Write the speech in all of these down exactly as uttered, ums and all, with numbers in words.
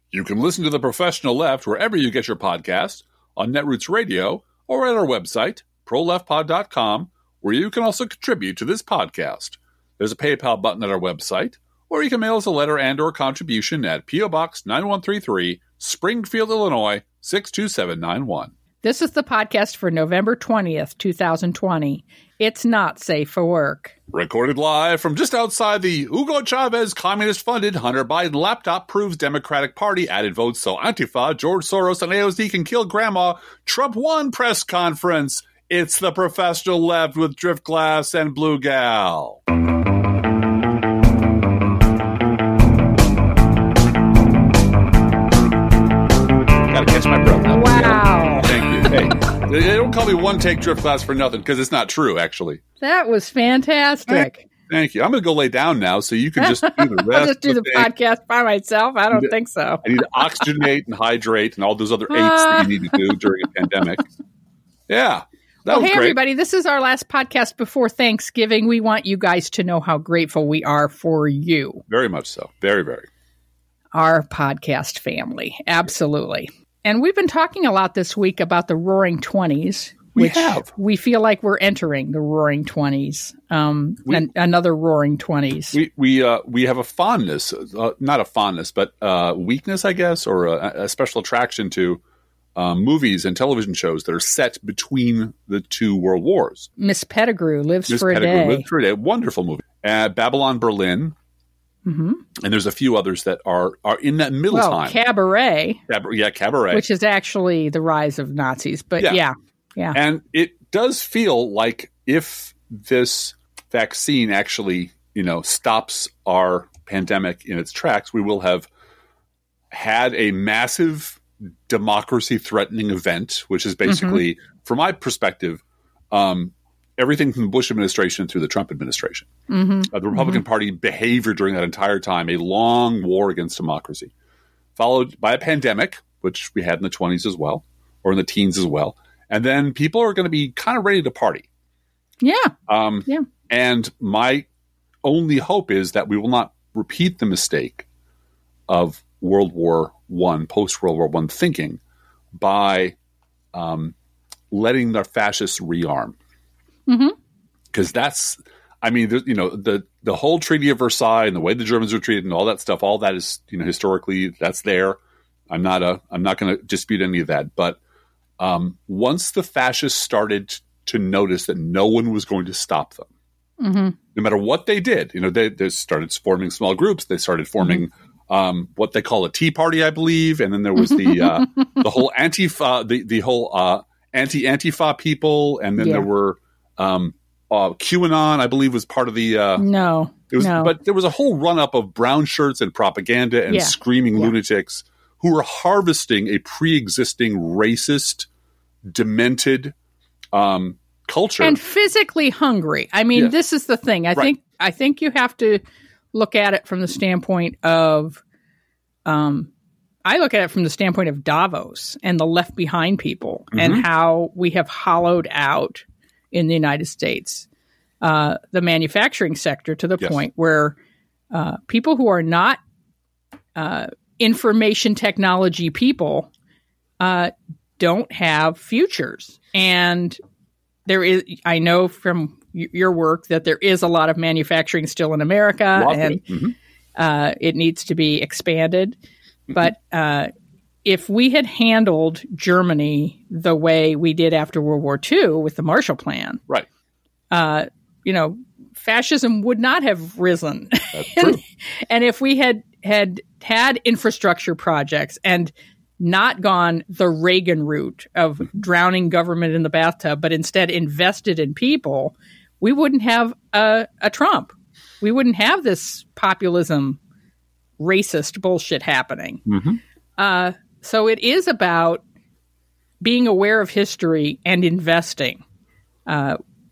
You can listen to The Professional Left wherever you get your podcasts, on Netroots Radio, or at our website, pro left pod dot com, where you can also contribute to this podcast. There's a PayPal button at our website, or you can mail us a letter and or contribution at P O. Box nine one three three, Springfield, Illinois, six two seven nine one. This is the podcast for November twentieth, twenty twenty. It's not safe for work. Recorded live from just outside the Hugo Chavez communist-funded Hunter Biden laptop proves Democratic Party added votes so Antifa, George Soros, and A O C can kill Grandma. Trump won press conference. It's the Professional Left with Driftglass and Blue Gal. Gotta catch my breath now. Wow. Thank you. Hey, they don't call me one take Driftglass for nothing, because it's not true, actually. That was fantastic. Thank you. I'm going to go lay down now, so you can just do the rest. I'll just do the, the podcast by myself. I don't I think so. I need to oxygenate and hydrate and all those other eights uh, that you need to do during a pandemic. Yeah. Well, hey, great. everybody. This is our last podcast before Thanksgiving. We want you guys to know how grateful we are for you. Very much so. Very, very. Our podcast family. Absolutely. And we've been talking a lot this week about the Roaring Twenties. We which have. We feel like we're entering the Roaring Twenties, um, we, and another Roaring Twenties. We we uh, we have a fondness, uh, not a fondness, but uh, weakness, I guess, or a, a special attraction to um, movies and television shows that are set between the two world wars. Miss Pettigrew lives Miss for Pettigrew a day. Lives for a day. Wonderful movie. Uh, Babylon Berlin. Mm-hmm. And there's a few others that are, are in that middle well, time. Cabaret. Cab- yeah, Cabaret. Which is actually the rise of Nazis. But yeah. yeah, yeah. And it does feel like if this vaccine actually, you know, stops our pandemic in its tracks, we will have had a massive democracy-threatening event, which is basically, mm-hmm. from my perspective, um, everything from the Bush administration through the Trump administration. Mm-hmm. Uh, the Republican mm-hmm. Party behavior during that entire time, a long war against democracy, followed by a pandemic, which we had in the twenties as well, or in the teens as well. And then people are going to be kind of ready to party. Yeah. Um, yeah. And my only hope is that we will not repeat the mistake of World War One, post-World War One thinking by um, letting the fascists rearm. Because mm-hmm. that's, I mean, you know, the the whole Treaty of Versailles and the way the Germans were treated and all that stuff, all that is, you know, historically, that's there. I'm not a, I'm not going to dispute any of that. But um, once the fascists started to notice that no one was going to stop them, mm-hmm. no matter what they did, you know, they, they started forming small groups. They started forming mm-hmm. um, what they call a Tea Party, I believe, and then there was the uh, the whole Antifa, the the whole uh, anti-Antifa people, and then yeah. there were. Um, uh, QAnon, I believe, was part of the. Uh, no, it was, no. But there was a whole run up of brown shirts and propaganda and yeah. screaming yeah. lunatics who were harvesting a pre-existing racist, demented um, culture and physically hungry. I mean, yeah. this is the thing. I right. think I think you have to look at it from the standpoint of. Um, I look at it from the standpoint of Davos and the left behind people mm-hmm. and how we have hollowed out. In the United States, uh, the manufacturing sector to the yes. point where uh, people who are not uh, information technology people uh, don't have futures. And there is, I know from y- your work that there is a lot of manufacturing still in America, and it. Mm-hmm. uh, it needs to be expanded. Mm-hmm. But uh, if we had handled Germany the way we did after World War Two with the Marshall Plan, right? Uh, you know, fascism would not have risen. That's true. and, and if we had had had infrastructure projects and not gone the Reagan route of drowning government in the bathtub, but instead invested in people, we wouldn't have a, a Trump. We wouldn't have this populism, racist bullshit happening. Mm-hmm. Uh, so it is about being aware of history and investing. Uh,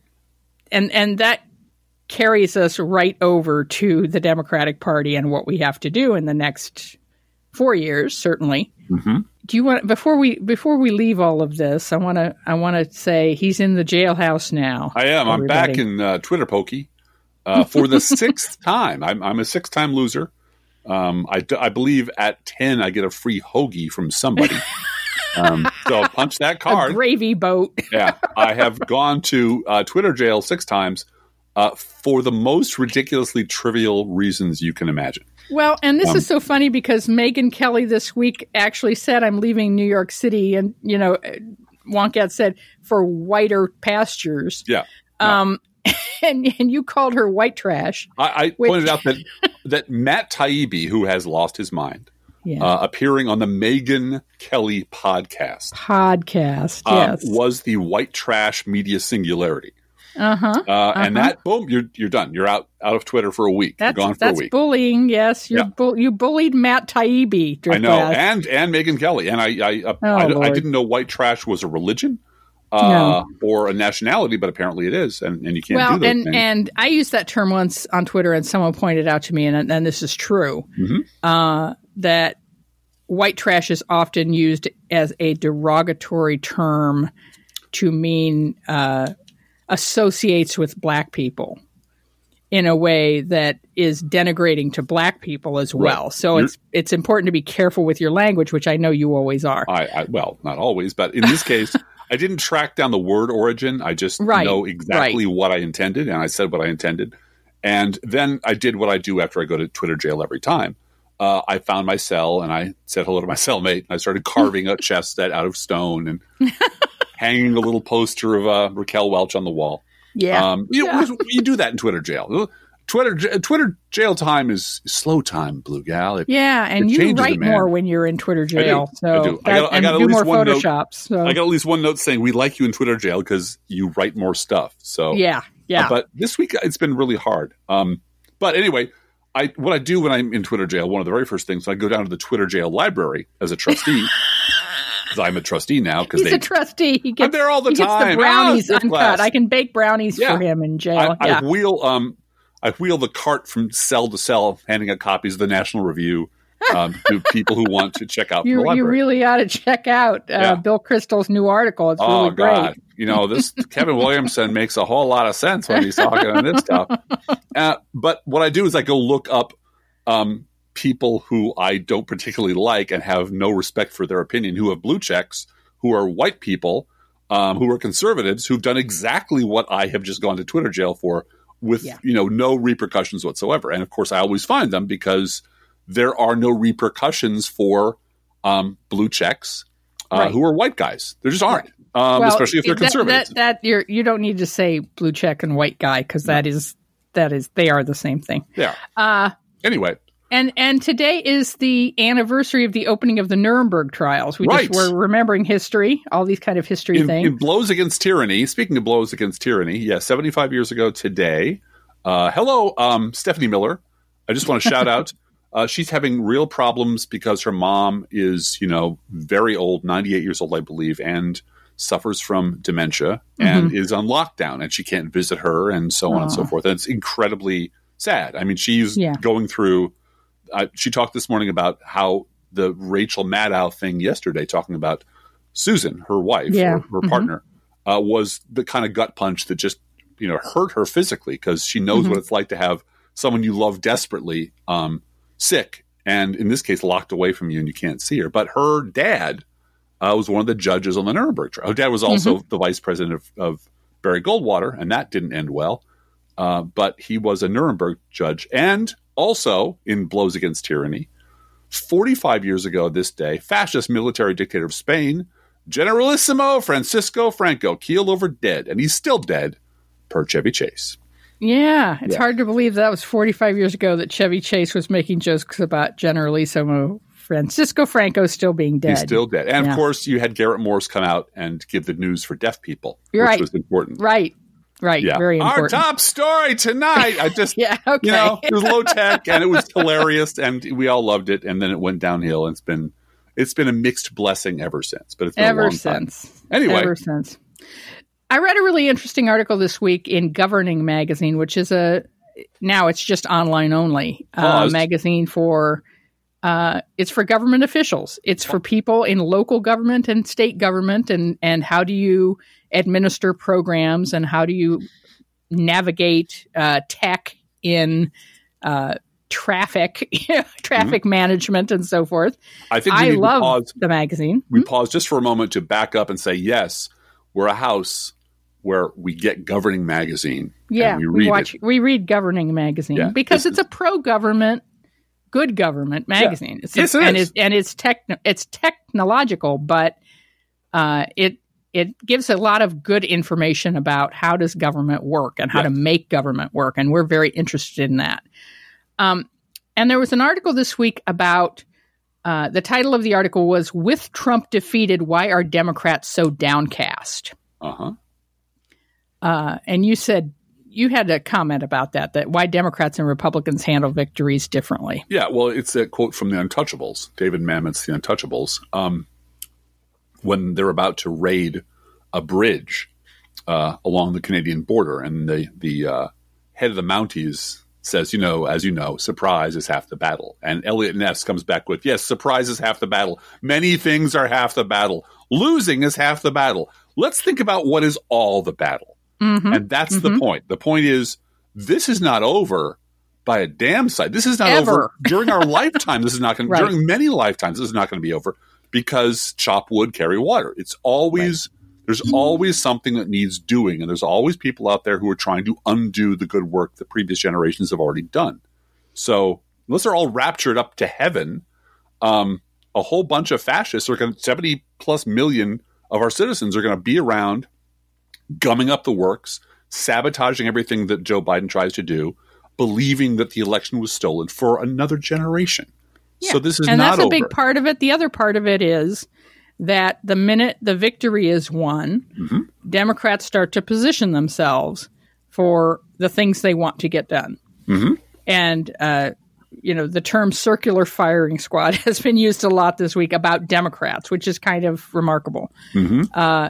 and and that carries us right over to the Democratic Party and what we have to do in the next four years, certainly. Mm-hmm. Do you want before we before we leave all of this? I want to I want to say he's in the jailhouse now. I am. Everybody. I'm back in uh, Twitter pokey uh, for the sixth time. I'm, I'm a six time loser. Um, I, I believe at ten I get a free hoagie from somebody. um, so I'll punch that card. A gravy boat. Yeah, I have gone to uh, Twitter jail six times uh, for the most ridiculously trivial reasons you can imagine. Well, and this Um, is so funny because Megyn Kelly this week actually said, I'm leaving New York City. And, you know, Wonkette said, for whiter pastures. Yeah. Um, and, and you called her white trash. I, I which, pointed out that, that Matt Taibbi, who has lost his mind, yeah. uh, appearing on the Megyn Kelly podcast, podcast, um, yes. was the white trash media singularity. Uh-huh, uh, uh-huh. And that, boom, you're you're done. You're out, out of Twitter for a week. That's, you're gone for that's a week. bullying, yes. You're Yeah. bu- you bullied Matt Taibbi. I know, and and Megyn Kelly. And I I, uh, Oh, I, I Lord. didn't know white trash was a religion uh, No. or a nationality, but apparently it is, and, and you can't well, do those and, things. and I used that term once on Twitter, and someone pointed out to me, and, and this is true, Mhm. uh, that white trash is often used as a derogatory term to mean uh, associates with black people in a way that is denigrating to black people as well. Right. So You're- it's it's important to be careful with your language, which I know you always are. I, I well, not always, but in this case, I didn't track down the word origin. I just Right, know exactly right. what I intended, and I said what I intended. And then I did what I do after I go to Twitter jail every time. Uh, I found my cell, and I said hello to my cellmate. And I started carving a chest set out of stone and hanging a little poster of uh, Raquel Welch on the wall. Yeah. Um, you, Yeah. know, you do that in Twitter jail. Twitter Twitter jail time is slow time, Blue Gal. It, Yeah, and it you changes a wait man. more when you're in Twitter jail. I So do. I that- got- I and got at do least more one note- photoshops. So I got at least one note saying we like you in Twitter jail because you write more stuff. So yeah, yeah. Uh, but this week it's been really hard. Um, but anyway, I what I do when I'm in Twitter jail, one of the very first things, I go down to the Twitter jail library as a trustee. Because I'm a trustee now. Because He's they, a trustee. He gets, I'm there all the he gets time. the brownies Ah, fifth uncut. class. I can bake brownies Yeah. for him in jail. I, yeah. I wheel um I wheel the cart from cell to cell, handing out copies of the National Review um, to people who want to check out you, the library. you really ought to check out uh, Yeah. Bill Crystal's new article. It's Oh really God! great. You know, this Kevin Williamson makes a whole lot of sense when he's talking on this stuff. Uh, but what I do is I go look up um, people who I don't particularly like and have no respect for their opinion, who have blue checks, who are white people, um, who are conservatives, who've done exactly what I have just gone to Twitter jail for, with Yeah. you know no repercussions whatsoever. And of course, I always find them because there are no repercussions for um, blue checks uh, Right. who are white guys. There just aren't. Um, Well, especially if they're that- conservatives. That, that, you're, you don't need to say blue check and white guy because that is that is they are the same thing. yeah. Uh, Anyway, And and today is the anniversary of the opening of the Nuremberg trials. We Right. just were remembering history, all these kind of history in, things. in Blows Against Tyranny, speaking of Blows Against Tyranny, yeah, seventy-five years ago today. Uh, hello, um, Stephanie Miller. I just want to shout out. Uh, she's having real problems because her mom is, you know, very old, ninety-eight years old, I believe, and suffers from dementia and is on lockdown, and she can't visit her, and so on and so Aw. forth. And it's incredibly sad. I mean, she's Yeah. going through. Uh, she talked this morning about how the Rachel Maddow thing yesterday, talking about Susan, her wife, Yeah. or her Mhm. partner, uh, was the kind of gut punch that just, you know, hurt her physically because she knows Mhm. what it's like to have someone you love desperately um, sick, and in this case, locked away from you and you can't see her. But her dad uh, was one of the judges on the Nuremberg trial. Her dad was also the vice president of, of Barry Goldwater, and that didn't end well. Uh, but he was a Nuremberg judge. And also in Blows Against Tyranny, forty-five years ago this day, fascist military dictator of Spain, Generalissimo Francisco Franco, keeled over dead, and he's still dead, per Chevy Chase. Yeah, it's Yeah. hard to believe that was forty-five years ago that Chevy Chase was making jokes about Generalissimo Francisco Franco still being dead. He's still dead. And Yeah. of course, you had Garrett Morris come out and give the news for deaf people, You're which right. was important. Right, right, Yeah. very Our important. top story tonight. I just, yeah, okay. you know, it was low tech and it was hilarious and we all loved it. And then it went downhill and it's been, it's been a mixed blessing ever since, but it's been a Ever long time. since. Anyway. Ever since. I read a really interesting article this week in Governing Magazine, which is a, now it's just online only, uh, Paused. magazine for, uh, it's for government officials. It's for people in local government and state government and, and how do you administer programs and how do you navigate uh, tech in uh, traffic, traffic mm-hmm. management and so forth. I think we I need love to pause, the magazine. We mm-hmm. pause just for a moment to back up and say, yes, we're a house where we get Governing Magazine. Yeah, and we, we read watch. it. We read Governing Magazine yeah, because it's is, a pro-government, good government magazine. Yeah. It's yes, a, it and is. It's, and it's tech. It's technological, but uh, it it gives a lot of good information about how does government work and how yeah. to make government work, and we're very interested in that. Um, and there was an article this week about. Uh, the title of the article was "With Trump Defeated, Why Are Democrats So Downcast?" Uh-huh. Uh, and you said you had a comment about that, that why Democrats and Republicans handle victories differently. Yeah, well, it's a quote from The Untouchables, David Mamet's The Untouchables, um, when they're about to raid a bridge uh, along the Canadian border. And the, the uh, head of the Mounties says, you know, as you know, surprise is half the battle. And Elliot Ness comes back with, yes, surprise is half the battle. Many things are half the battle. Losing is half the battle. Let's think about what is all the battle. Mm-hmm. And that's mm-hmm. the point. The point is, this is not over by a damn sight. This is not Ever. over during our lifetime. This is not going right. during many lifetimes. This is not going to be over because chop wood, carry water. It's always, right. there's always something that needs doing. And there's always people out there who are trying to undo the good work that previous generations have already done. So unless they're all raptured up to heaven, um, a whole bunch of fascists are going to, seventy plus million of our citizens are going to be around gumming up the works, sabotaging everything that Joe Biden tries to do, believing that the election was stolen for another generation. Yeah. So this is and not that's a over. big part of it. The other part of it is that the minute the victory is won, mm-hmm. Democrats start to position themselves for the things they want to get done. Mm-hmm. And, uh, you know, the term circular firing squad has been used a lot this week about Democrats, which is kind of remarkable. Mm-hmm. Uh,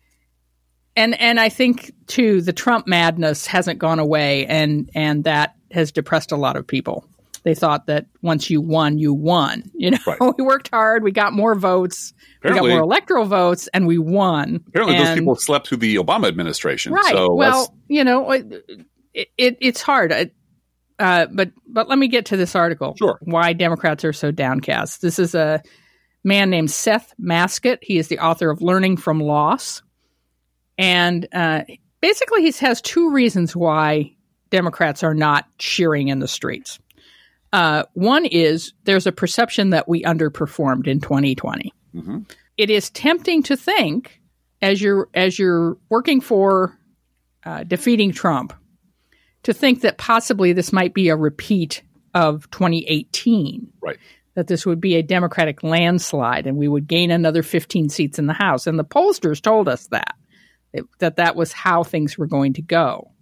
and and I think, too, the Trump madness hasn't gone away, and, and that has depressed a lot of people. They thought that once you won, you won. You know, right. we worked hard, we got more votes, apparently, we got more electoral votes, and we won. Apparently, and, those people slept through the Obama administration. Right. So well, you know, it, it, it's hard. Uh, but but let me get to this article. Sure. Why Democrats are so downcast. This is a man named Seth Masket. He is the author of Learning from Loss. And uh, basically, he has two reasons why Democrats are not cheering in the streets. Uh, one is there's a perception that we underperformed in twenty twenty. Mm-hmm. It is tempting to think, as you're as you're working for uh, defeating Trump, to think that possibly this might be a repeat of twenty eighteen. Right. That this would be a Democratic landslide and we would gain another fifteen seats in the House. And the pollsters told us that, that that was how things were going to go.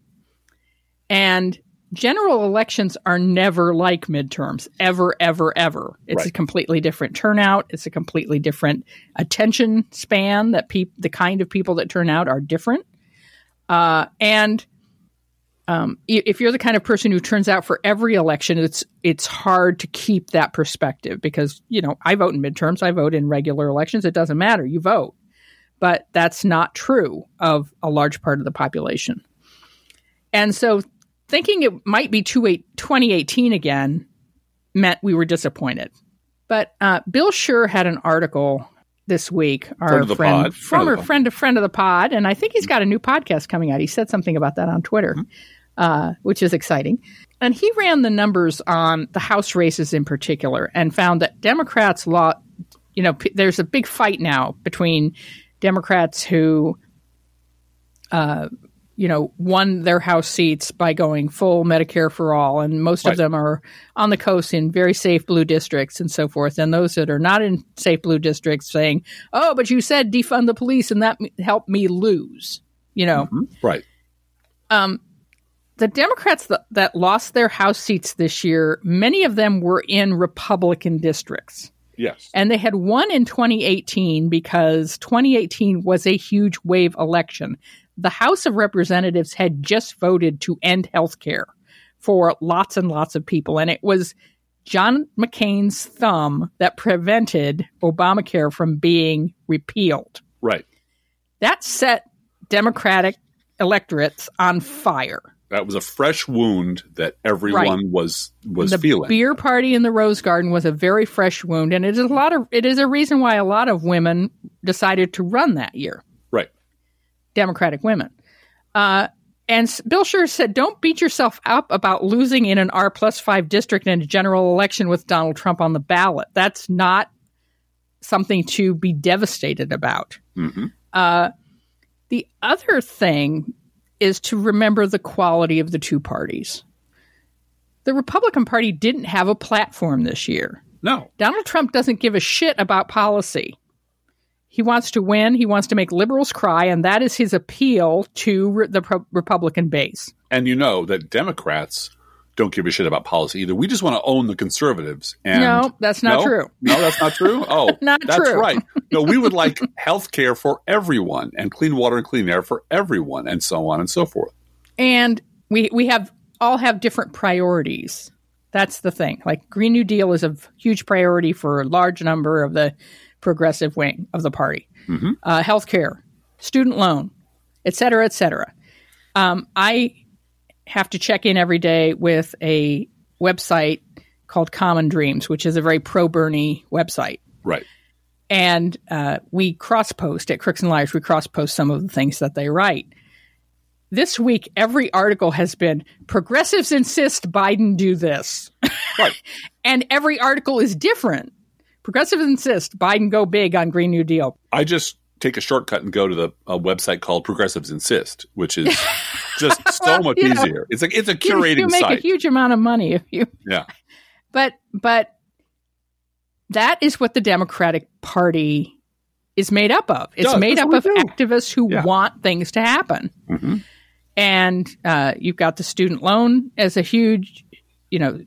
And general elections are never like midterms, ever, ever, ever. It's right. a completely different turnout. It's a completely different attention span. That peop- the kind of people that turn out are different. Uh, and um, if you're the kind of person who turns out for every election, it's it's hard to keep that perspective because, you know, I vote in midterms. I vote in regular elections. It doesn't matter. You vote. But that's not true of a large part of the population. And so thinking it might be twenty eighteen again meant we were disappointed. But uh, Bill Scher had an article this week, our friend of the friend, pod. former friend, friend, of friend of the pod, and I think he's got a new podcast coming out. He said something about that on Twitter, mm-hmm. uh, which is exciting. And he ran the numbers on the House races in particular and found that Democrats, law, you know, p- there's a big fight now between Democrats who, uh, you know, won their House seats by going full Medicare for all. And most right. of them are on the coast in very safe blue districts and so forth. And those that are not in safe blue districts saying, oh, but you said defund the police and that m- helped me lose, you know. Mm-hmm. Right. Um, the Democrats that, that lost their House seats this year, many of them were in Republican districts. Yes. And they had won in twenty eighteen because twenty eighteen was a huge wave election. The House of Representatives had just voted to end health care for lots and lots of people. And it was John McCain's thumb that prevented Obamacare from being repealed. Right. That set Democratic electorates on fire. That was a fresh wound that everyone right. was was the feeling. The beer party in the Rose Garden was a very fresh wound, and it is a lot of it is a reason why a lot of women decided to run that year. Right, Democratic women. Uh, and Bill Scher said, "Don't beat yourself up about losing in an R plus five district in a general election with Donald Trump on the ballot. That's not something to be devastated about." Mm-hmm. Uh, the other thing is to remember the quality of the two parties. The Republican Party didn't have a platform this year. No. Donald Trump doesn't give a shit about policy. He wants to win. He wants to make liberals cry, and that is his appeal to re- the pro- Republican base. And you know that Democrats don't give a shit about policy either. We just want to own the conservatives. And no, that's not no? true. No, that's not true? Oh, not that's true. right. No, we would like health care for everyone and clean water and clean air for everyone and so on and so forth. And we we have all have different priorities. That's the thing. Like Green New Deal is a huge priority for a large number of the progressive wing of the party. Mm-hmm. Uh, health care, student loan, et cetera, et cetera. Um, I have to check in every day with a website called Common Dreams, which is a very pro-Bernie website. Right. And uh, we cross-post at Crooks and Liars. We cross-post some of the things that they write. This week, every article has been, progressives insist Biden do this. Right. And every article is different. Progressives insist Biden go big on Green New Deal. I just take a shortcut and go to the a website called Progressives Insist, which is just so well, much easier. Know, it's like it's a curating you, you make site. a huge amount of money if you. Yeah. But but that is what the Democratic Party is made up of. It's Does. made That's up of do. activists who yeah. want things to happen. Mm-hmm. And uh, you've got the student loan as a huge, you know,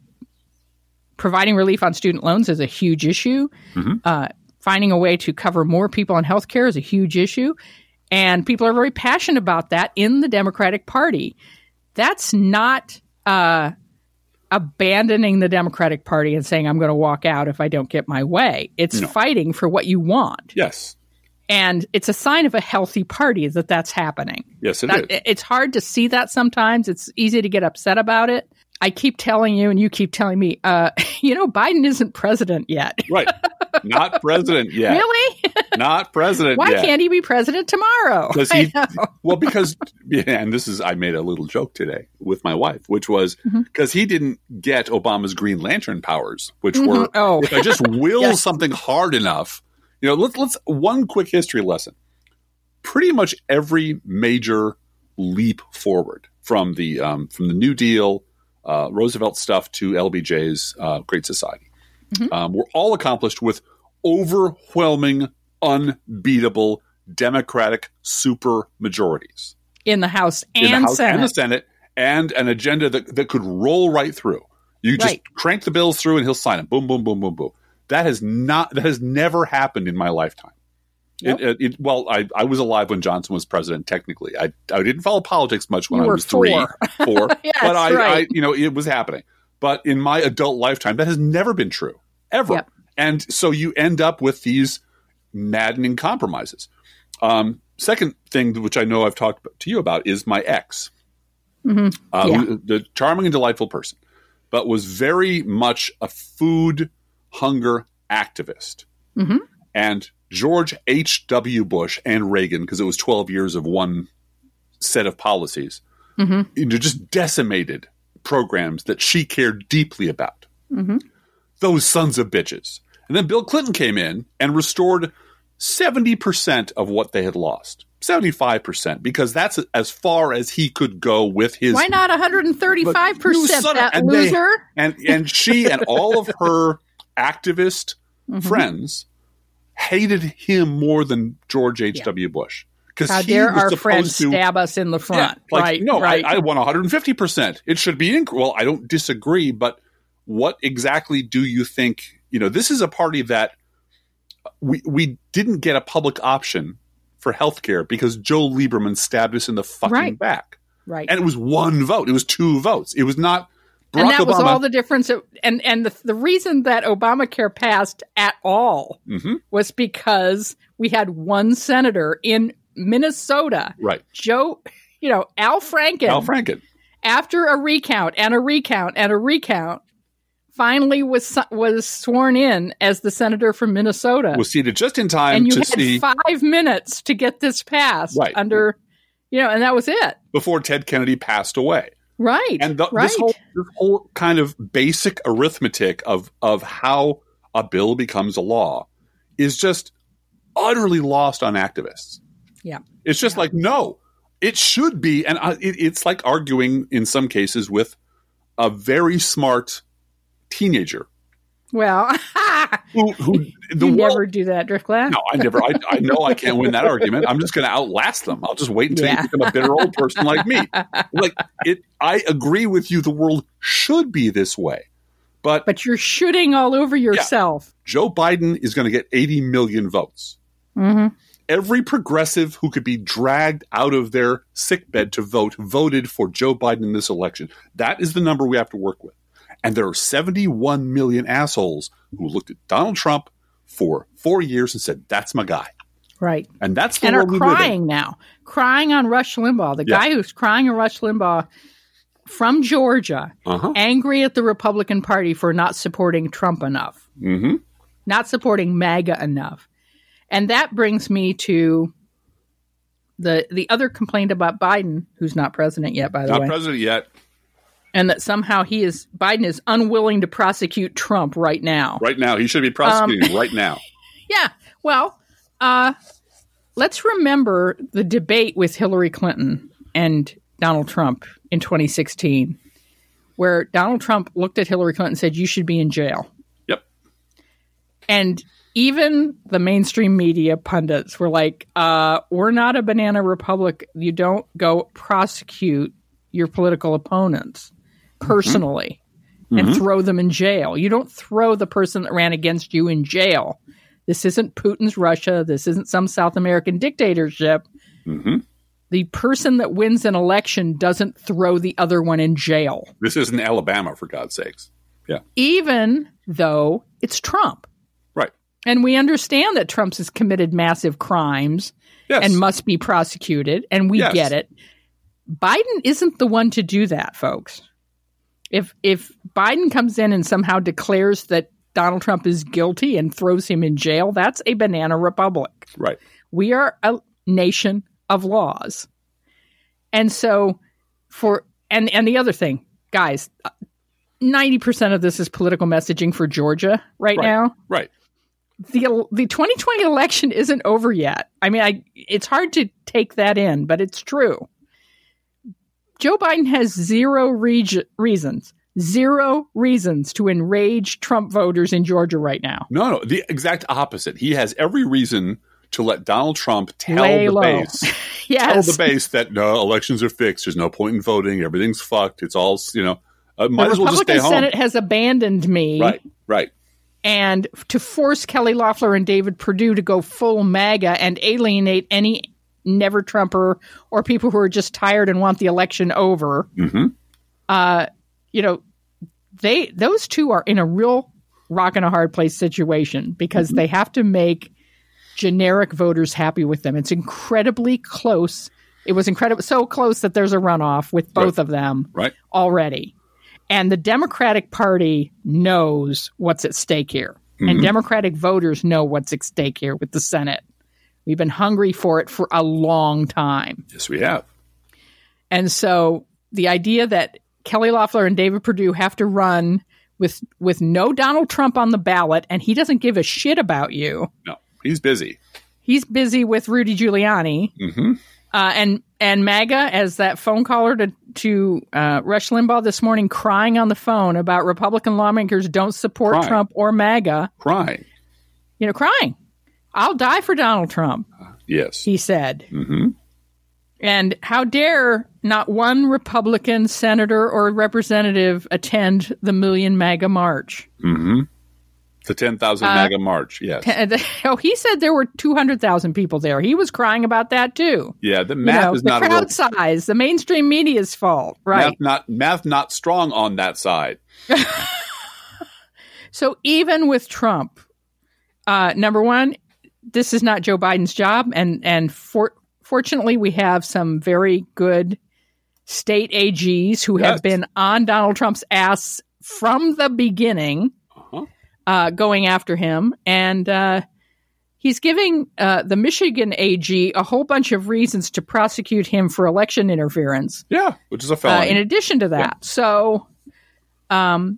providing relief on student loans is a huge issue. Mm-hmm. Uh, finding a way to cover more people on health care is a huge issue. And people are very passionate about that in the Democratic Party. That's not uh, abandoning the Democratic Party and saying, I'm going to walk out if I don't get my way. It's no. fighting for what you want. Yes. And it's a sign of a healthy party that that's happening. Yes, it that, is. It's hard to see that sometimes. It's easy to get upset about it. I keep telling you, and you keep telling me, uh, you know, Biden isn't president yet. Right. Not president yet. Really? Not president Why yet. Why can't he be president tomorrow? He, well, because, yeah, and this is, I made a little joke today with my wife, which was because mm-hmm. he didn't get Obama's Green Lantern powers, which mm-hmm. were, oh. if I just will yes. something hard enough, you know, let's, let's, one quick history lesson. Pretty much every major leap forward from the, um, from the New Deal, Uh, Roosevelt stuff to L B J's uh, Great Society, mm-hmm. um, were all accomplished with overwhelming, unbeatable Democratic super majorities in the House and in the House Senate, and the Senate, and an agenda that, that could roll right through. You just right. crank the bills through, and he'll sign them. Boom, boom, boom, boom, boom. That has not. That has never happened in my lifetime. Yep. It, it, it, well, I, I was alive when Johnson was president. Technically, I I didn't follow politics much when you I were was four. three, four. yes, but I, right. I, you know, it was happening. But in my adult lifetime, that has never been true, ever. Yep. And so you end up with these maddening compromises. Um, second thing, which I know I've talked to you about, is my ex, mm-hmm. uh, yeah. who, the charming and delightful person, but was very much a food hunger activist. Mm-hmm. And George H W. Bush and Reagan, because it was twelve years of one set of policies, mm-hmm. you know, just decimated programs that she cared deeply about. Mm-hmm. Those sons of bitches. And then Bill Clinton came in and restored seventy percent of what they had lost. seventy-five percent, because that's as far as he could go with his... Why not one hundred thirty-five percent, that and loser? They, and, and she and all of her activist mm-hmm. friends hated him more than George H W. Yeah. Bush. How dare our friends to, stab us in the front? Yeah, like, right. No, right. I, I want one hundred fifty percent. It should be, inc- well, I don't disagree, but what exactly do you think? You know, this is a party that we we didn't get a public option for healthcare because Joe Lieberman stabbed us in the fucking right. back. Right. And it was one vote. It was two votes. It was not Barack And that Obama. was all the difference. And and the, the reason that Obamacare passed at all mm-hmm. was because we had one senator in Minnesota, right? Joe, you know, Al Franken. Al Franken. after a recount and a recount and a recount, finally was was sworn in as the senator from Minnesota. Was seated just in time and you to had see five minutes to get this passed right. under, you know, and that was it. Before Ted Kennedy passed away. Right. And the, right. this whole this whole kind of basic arithmetic of of how a bill becomes a law is just utterly lost on activists. Yeah. It's just yeah. like, no, it should be. And I, it, it's like arguing in some cases with a very smart teenager. Well, who, who, the you world, never do that, Driftglass. No, I never. I, I know I can't win that argument. I'm just going to outlast them. I'll just wait until yeah. you become a bitter old person like me. Like it, I agree with you. The world should be this way, but but you're shooting all over yourself. Yeah, Joe Biden is going to get eighty million votes. Mm-hmm. Every progressive who could be dragged out of their sickbed to vote voted for Joe Biden in this election. That is the number we have to work with. And there are seventy-one million assholes who looked at Donald Trump for four years and said, that's my guy. Right. And that's the and world are we live in. crying now. Crying on Rush Limbaugh. The yeah. guy who's crying on Rush Limbaugh from Georgia, uh-huh. angry at the Republican Party for not supporting Trump enough. Mm-hmm. Not supporting MAGA enough. And that brings me to the the other complaint about Biden, who's not president yet, by the not way. Not president yet. And that somehow he is Biden is unwilling to prosecute Trump right now. Right now. He should be prosecuting um, right now. Yeah. Well, uh, let's remember the debate with Hillary Clinton and Donald Trump in twenty sixteen, where Donald Trump looked at Hillary Clinton and said, you should be in jail. Yep. And even the mainstream media pundits were like, uh, we're not a banana republic. You don't go prosecute your political opponents personally mm-hmm. and mm-hmm. throw them in jail. You don't throw the person that ran against you in jail. This isn't Putin's Russia. This isn't some South American dictatorship. Mm-hmm. The person that wins an election doesn't throw the other one in jail. This isn't Alabama, for God's sakes. Yeah. Even though it's Trump. Right. And we understand that Trump has committed massive crimes yes. and must be prosecuted, and we yes. get it. Biden isn't the one to do that, folks. If if Biden comes in and somehow declares that Donald Trump is guilty and throws him in jail, that's a banana republic. Right. We are a nation of laws. And so for and and the other thing, guys, ninety percent of this is political messaging for Georgia right, right. now. Right. The the twenty twenty election isn't over yet. I mean, I it's hard to take that in, but it's true. Joe Biden has zero reg- reasons, zero reasons to enrage Trump voters in Georgia right now. No, no, the exact opposite. He has every reason to let Donald Trump tell Lay the low. base, yes. tell the base that no, elections are fixed. There's no point in voting. Everything's fucked. It's all, you know, uh, might the as well just stay Republican home. Senate has abandoned me. Right, right. And to force Kelly Loeffler and David Perdue to go full MAGA and alienate any never Trumper or people who are just tired and want the election over. Mm-hmm. Uh, you know, they those two are in a real rock and a hard place situation because mm-hmm. they have to make generic voters happy with them. It's incredibly close. It was incredible, so close that there's a runoff with both right. of them right. already. And the Democratic Party knows what's at stake here. Mm-hmm. And Democratic voters know what's at stake here with the Senate. We've been hungry for it for a long time. Yes, we have. And so the idea that Kelly Loeffler and David Perdue have to run with with no Donald Trump on the ballot, and he doesn't give a shit about you. No, he's busy. He's busy with Rudy Giuliani. Mm-hmm. Uh, and and MAGA, as that phone caller to, to uh, Rush Limbaugh this morning, crying on the phone about Republican lawmakers don't support crying. Trump or MAGA. Crying. You know, crying. I'll die for Donald Trump. Uh, yes. He said. Mm-hmm. And how dare not one Republican senator or representative attend the Million MAGA March? Mm-hmm. The ten thousand uh, MAGA March, yes. Ten, oh, he said there were two hundred thousand people there. He was crying about that, too. Yeah, the math you know, is the not... The crowd real... size, the mainstream media's fault, right? Math not, math not strong on that side. So even with Trump, uh, number one, this is not Joe Biden's job. And, and for, fortunately, we have some very good state A Gs who yes. have been on Donald Trump's ass from the beginning, uh-huh. uh, going after him. And uh, he's giving uh, the Michigan A G a whole bunch of reasons to prosecute him for election interference. Yeah, which is a felony. Uh, in addition to that. Yeah. So um,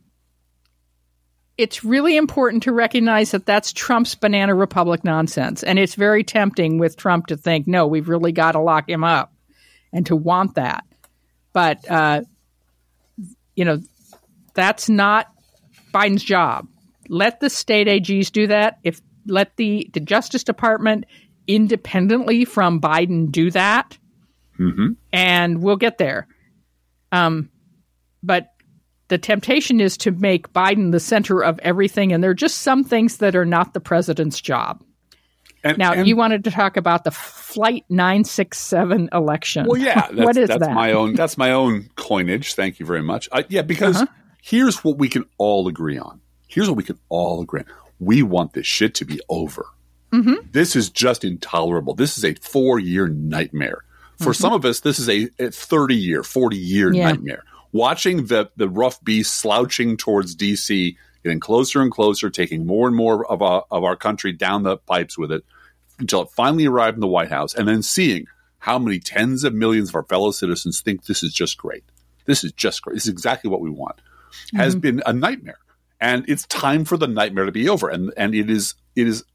it's really important to recognize that that's Trump's banana republic nonsense. And it's very tempting with Trump to think, no, we've really got to lock him up and to want that. But, uh, you know, that's not Biden's job. Let the state A Gs do that. If let the, the Justice Department independently from Biden do that, mm-hmm. and we'll get there. Um, but the temptation is to make Biden the center of everything, and there are just some things that are not the president's job. And, now, and, you wanted to talk about the Flight nine six seven election. Well, yeah, that's, what is that's that? my own. That's my own coinage. Thank you very much. Uh, yeah, because uh-huh. here's what we can all agree on. Here's what we can all agree on. We want this shit to be over. Mm-hmm. This is just intolerable. This is a four-year nightmare. For mm-hmm. some of us, this is a thirty-year, forty-year yeah. nightmare. Watching the, the rough beast slouching towards D C, getting closer and closer, taking more and more of our, of our country down the pipes with it, until it finally arrived in the White House, and then seeing how many tens of millions of our fellow citizens think this is just great. This is just great. This is exactly what we want. Mm-hmm. Has been a nightmare. And it's time for the nightmare to be over. And and it is it is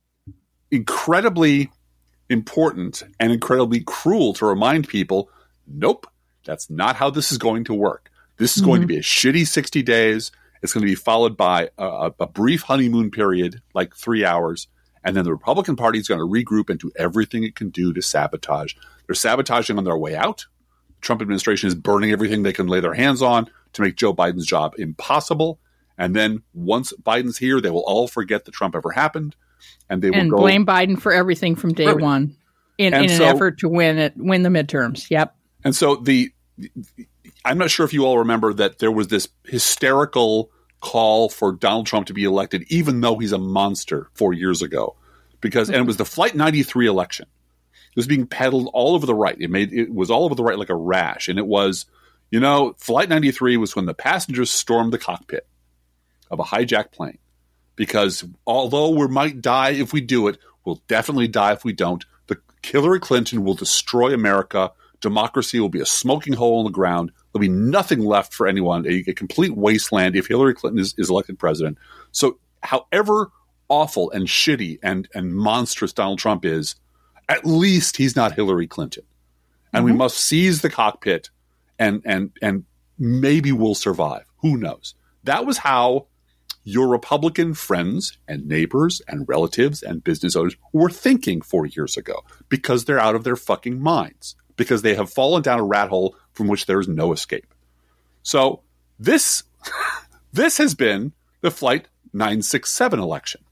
incredibly important and incredibly cruel to remind people, nope, that's not how this is going to work. This is mm-hmm. going to be a shitty sixty days. It's going to be followed by a, a brief honeymoon period, like three hours. And then the Republican Party is going to regroup and do everything it can do to sabotage. They're sabotaging on their way out. The Trump administration is burning everything they can lay their hands on to make Joe Biden's job impossible. And then once Biden's here, they will all forget that Trump ever happened. And they will and go, blame Biden for everything from day everything. one in, in so, an effort to win it, win the midterms. Yep. And so the, I'm not sure if you all remember that there was this hysterical call for Donald Trump to be elected, even though he's a monster four years ago, because and it was the Flight ninety-three election. It was being peddled all over the right. It made it was all over the right like a rash, and it was, you know, Flight ninety-three was when the passengers stormed the cockpit of a hijacked plane, because although we might die if we do it, we'll definitely die if we don't. The Hillary Clinton will destroy America. Democracy will be a smoking hole in the ground. There'll be nothing left for anyone, a, a complete wasteland if Hillary Clinton is, is elected president. So however awful and shitty and, and monstrous Donald Trump is, at least he's not Hillary Clinton. And mm-hmm. we must seize the cockpit and, and, and maybe we'll survive. Who knows? That was how your Republican friends and neighbors and relatives and business owners were thinking four years ago, because they're out of their fucking minds, because they have fallen down a rat hole from which there is no escape. So this this has been the Flight nine six seven election.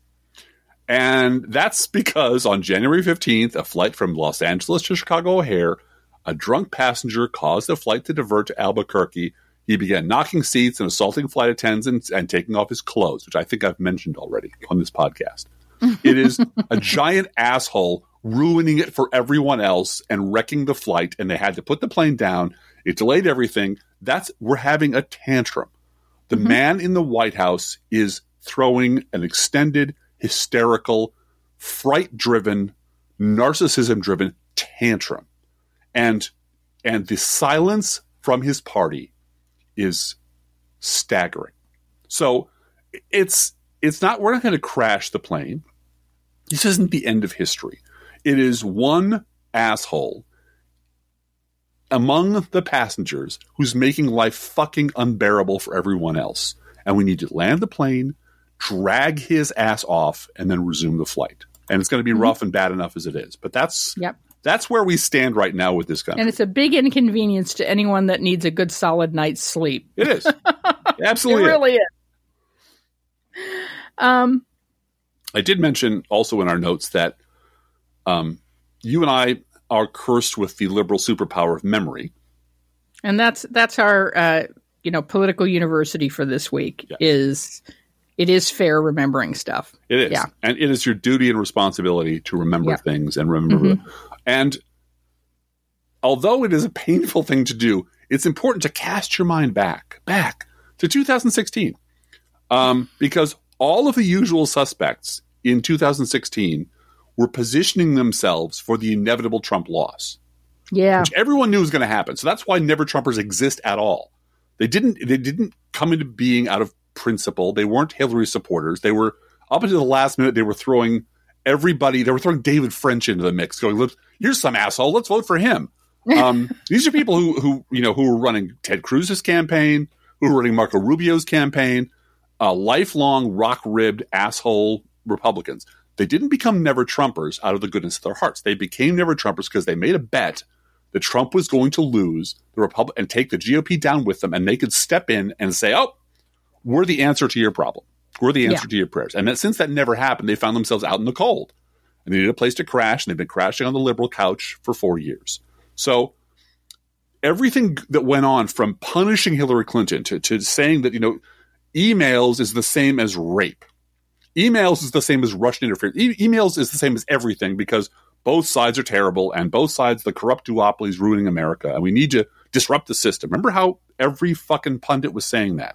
And that's because on January fifteenth, a flight from Los Angeles to Chicago O'Hare, a drunk passenger caused the flight to divert to Albuquerque. He began knocking seats and assaulting flight attendants and taking off his clothes, which I think I've mentioned already on this podcast. It is a giant asshole ruining it for everyone else and wrecking the flight, and they had to put the plane down. It delayed everything. That's we're having a tantrum. The mm-hmm. man in the White House is throwing an extended, hysterical, fright-driven, narcissism-driven tantrum. And and the silence from his party is staggering. So it's it's not we're not going to crash the plane. This isn't the end of history. It is one asshole among the passengers who's making life fucking unbearable for everyone else. And we need to land the plane, drag his ass off, and then resume the flight. And it's going to be mm-hmm. rough and bad enough as it is. But that's yep. that's where we stand right now with this country. And it's a big inconvenience to anyone that needs a good solid night's sleep. It is. Absolutely. It really is. Um, I did mention also in our notes that um, you and I are cursed with the liberal superpower of memory. And that's that's our uh, you know political university for this week. Yes. Is it is fair remembering stuff. It is. Yeah. And it is your duty and responsibility to remember yep. things and remember. Mm-hmm. And although it is a painful thing to do, it's important to cast your mind back, back to two thousand sixteen. Um, because all of the usual suspects in two thousand sixteen were positioning themselves for the inevitable Trump loss. Yeah. Which everyone knew was going to happen. So that's why Never Trumpers exist at all. They didn't they didn't come into being out of principle. They weren't Hillary supporters. They were, up until the last minute, they were throwing everybody, they were throwing David French into the mix, going, here's some asshole, let's vote for him. Um, these are people who, who, you know, who were running Ted Cruz's campaign, who were running Marco Rubio's campaign, uh, lifelong rock-ribbed asshole Republicans. They didn't become Never Trumpers out of the goodness of their hearts. They became Never Trumpers because they made a bet that Trump was going to lose the Republic and take the G O P down with them, and they could step in and say, oh, we're the answer to your problem. We're the answer yeah. to your prayers. And that, since that never happened, they found themselves out in the cold. And they needed a place to crash, and they've been crashing on the liberal couch for four years. So everything that went on from punishing Hillary Clinton to, to saying that, you know, emails is the same as rape. Emails is the same as Russian interference. E- emails is the same as everything because both sides are terrible and both sides, the corrupt duopoly is ruining America. And we need to disrupt the system. Remember how every fucking pundit was saying that?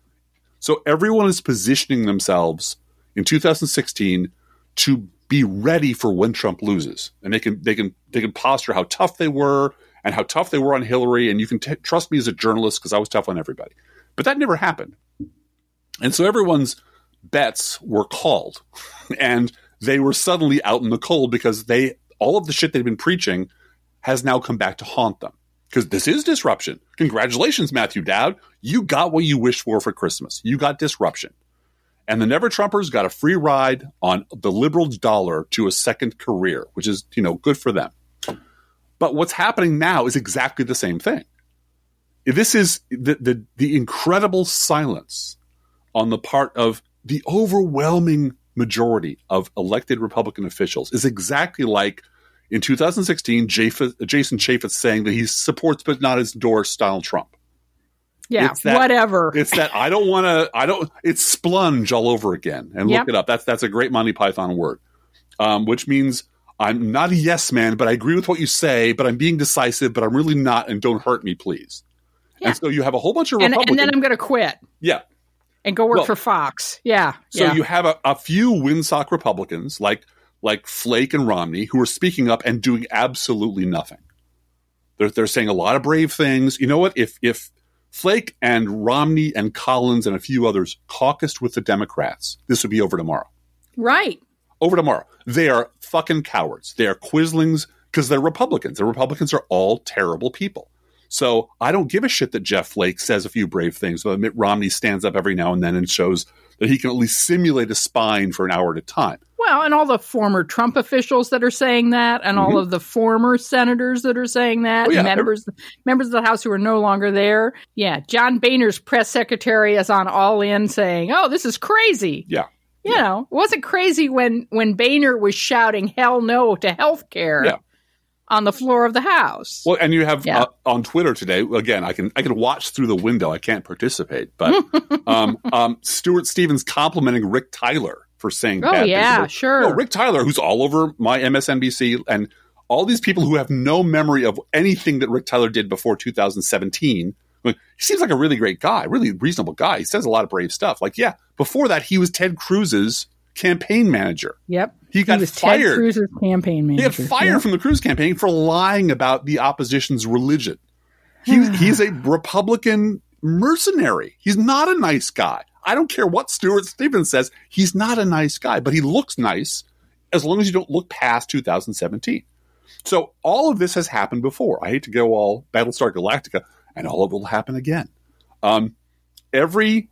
So everyone is positioning themselves in two thousand sixteen to be ready for when Trump loses. And they can they can they can posture how tough they were and how tough they were on Hillary. And you can t- trust me as a journalist because I was tough on everybody. But that never happened. And so everyone's bets were called. And they were suddenly out in the cold because they all of the shit they've been preaching has now come back to haunt them. Because this is disruption. Congratulations, Matthew Dowd. You got what you wished for for Christmas. You got disruption. And the Never Trumpers got a free ride on the liberal dollar to a second career, which is, you know, good for them. But what's happening now is exactly the same thing. This is the, the, the incredible silence on the part of the overwhelming majority of elected Republican officials is exactly like in two thousand sixteen, Jason Chaffetz saying that he supports but not endorsed Donald Trump. Yeah, it's that, whatever. It's that I don't want to. I don't. It's splunge all over again. And yep. look it up. That's that's a great Monty Python word, um, which means I'm not a yes man, but I agree with what you say. But I'm being decisive, but I'm really not. And don't hurt me, please. Yeah. And so you have a whole bunch of and, Republicans. and then I'm going to quit. Yeah. And go work well, for Fox. Yeah. So yeah. you have a, a few windsock Republicans like. like Flake and Romney, who are speaking up and doing absolutely nothing. They're, they're saying a lot of brave things. You know what? If if Flake and Romney and Collins and a few others caucused with the Democrats, this would be over tomorrow. Right. Over tomorrow. They are fucking cowards. They are quislings because they're Republicans. The Republicans are all terrible people. So I don't give a shit that Jeff Flake says a few brave things, but Mitt Romney stands up every now and then and shows that he can at least simulate a spine for an hour at a time. Well, and all the former Trump officials that are saying that, and mm-hmm. all of the former senators that are saying that, oh, yeah. members members of the House who are no longer there. Yeah, John Boehner's press secretary is on All In saying, oh, this is crazy. Yeah. You yeah. know, it wasn't crazy when, when Boehner was shouting hell no to health care yeah. on the floor of the House. Well, and you have yeah. uh, on Twitter today, again, I can I can watch through the window. I can't participate. But um, um, Stuart Stevens complimenting Rick Tyler for saying oh, bad yeah, things. sure. No, Rick Tyler, who's all over my M S N B C, and all these people who have no memory of anything that Rick Tyler did before two thousand seventeen. I mean, he seems like a really great guy, really reasonable guy. He says a lot of brave stuff. Like, yeah, before that, he was Ted Cruz's campaign manager. Yep. He got he was fired. Ted Cruz's campaign manager. He got fired yep. from the Cruz campaign for lying about the opposition's religion. He, he's a Republican mercenary. He's not a nice guy. I don't care what Stuart Stevens says. He's not a nice guy, but he looks nice as long as you don't look past two thousand seventeen. So all of this has happened before. I hate to go all Battlestar Galactica, and all of it will happen again. Um, every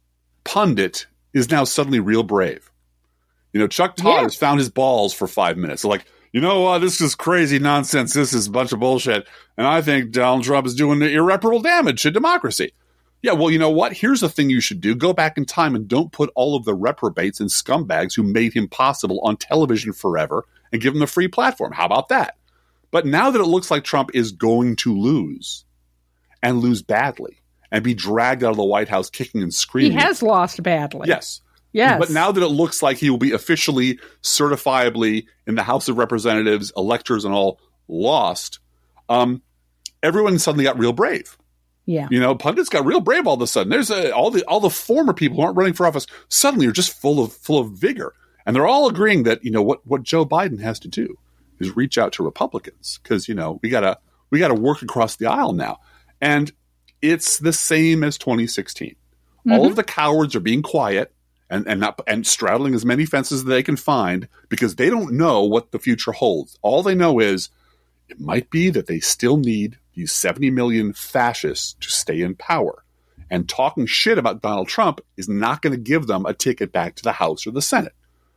pundit is now suddenly real brave. You know, Chuck Todd yeah. has found his balls for five minutes. So like, you know what? Uh, this is crazy nonsense. This is a bunch of bullshit. And I think Donald Trump is doing irreparable damage to democracy. Yeah, well, you know what? Here's the thing you should do. Go back in time and don't put all of the reprobates and scumbags who made him possible on television forever and give him a free platform. How about that? But now that it looks like Trump is going to lose and lose badly and be dragged out of the White House kicking and screaming. He has lost badly. Yes. Yes. But now that it looks like he will be officially, certifiably in the House of Representatives, electors and all lost, um, everyone suddenly got real brave. Yeah. You know, pundits got real brave all of a sudden. There's a, all the all the former people who aren't running for office suddenly are just full of full of vigor. And they're all agreeing that, you know, what, what Joe Biden has to do is reach out to Republicans because, you know, we gotta we gotta work across the aisle now. And it's the same as twenty sixteen. Mm-hmm. All of the cowards are being quiet and, and not and straddling as many fences as they can find because they don't know what the future holds. All they know is it might be that they still need these seventy million fascists to stay in power. And talking shit about Donald Trump is not going to give them a ticket back to the House or the Senate.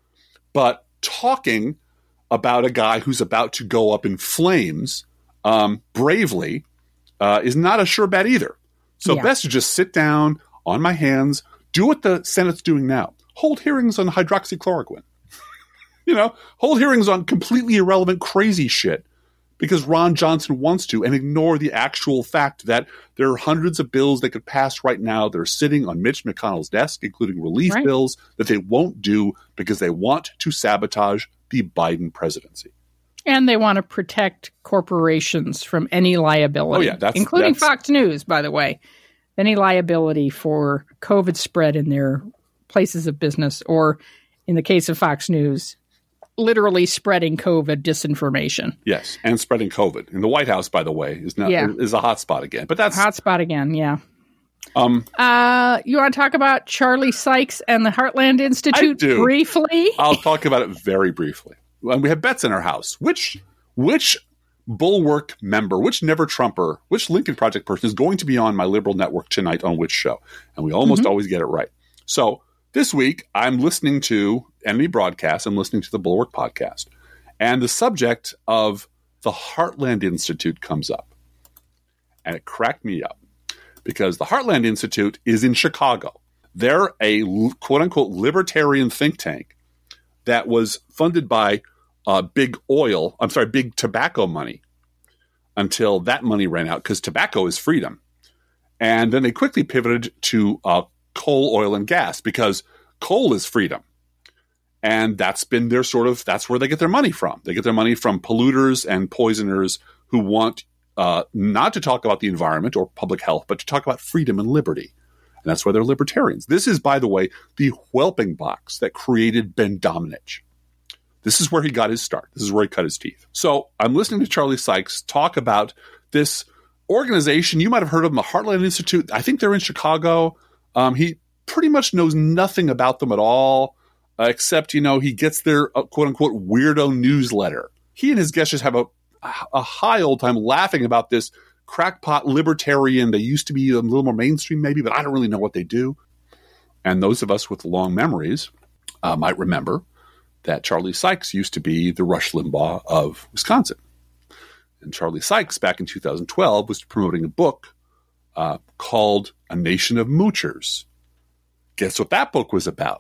But talking about a guy who's about to go up in flames um, bravely uh, is not a sure bet either. So yeah. Best to just sit down on my hands, do what the Senate's doing now. Hold hearings on hydroxychloroquine. you know, hold hearings on completely irrelevant, crazy shit. Because Ron Johnson wants to, and ignore the actual fact that there are hundreds of bills that could pass right now that are sitting on Mitch McConnell's desk, including relief right. bills that they won't do because they want to sabotage the Biden presidency. And they want to protect corporations from any liability, oh, yeah, that's, including that's, Fox News, by the way. Any liability for COVID spread in their places of business, or in the case of Fox News, literally spreading COVID disinformation. Yes, and spreading COVID. In the White House, by the way, is not yeah. is a hot spot again. But that's hot spot again, yeah. Um, uh, you want to talk about Charlie Sykes and the Heartland Institute I do. briefly? I'll talk about it very briefly. And we have bets in our house. Which which Bulwark member, which Never Trumper, which Lincoln Project person is going to be on my liberal network tonight on which show? And we almost mm-hmm. always get it right. So this week, I'm listening to Enemy Broadcast. I'm listening to the Bulwark podcast. And the subject of the Heartland Institute comes up. And it cracked me up. Because the Heartland Institute is in Chicago. They're a quote-unquote libertarian think tank that was funded by uh, big oil, I'm sorry, big tobacco money until that money ran out because tobacco is freedom. And then they quickly pivoted to uh, coal, oil, and gas because coal is freedom. And that's been their sort of, that's where they get their money from. They get their money from polluters and poisoners who want uh, not to talk about the environment or public health, but to talk about freedom and liberty. And that's why they're libertarians. This is, by the way, the whelping box that created Ben Domenech. This is where he got his start. This is where he cut his teeth. So I'm listening to Charlie Sykes talk about this organization. You might have heard of them, the Heartland Institute. I think they're in Chicago. Um, he pretty much knows nothing about them at all, uh, except, you know, he gets their uh, quote-unquote weirdo newsletter. He and his guests just have a, a high old time laughing about this crackpot libertarian. They used to be a little more mainstream maybe, but I don't really know what they do. And those of us with long memories uh, might remember that Charlie Sykes used to be the Rush Limbaugh of Wisconsin. And Charlie Sykes, back in two thousand twelve, was promoting a book uh, called A Nation of Moochers. Guess what that book was about?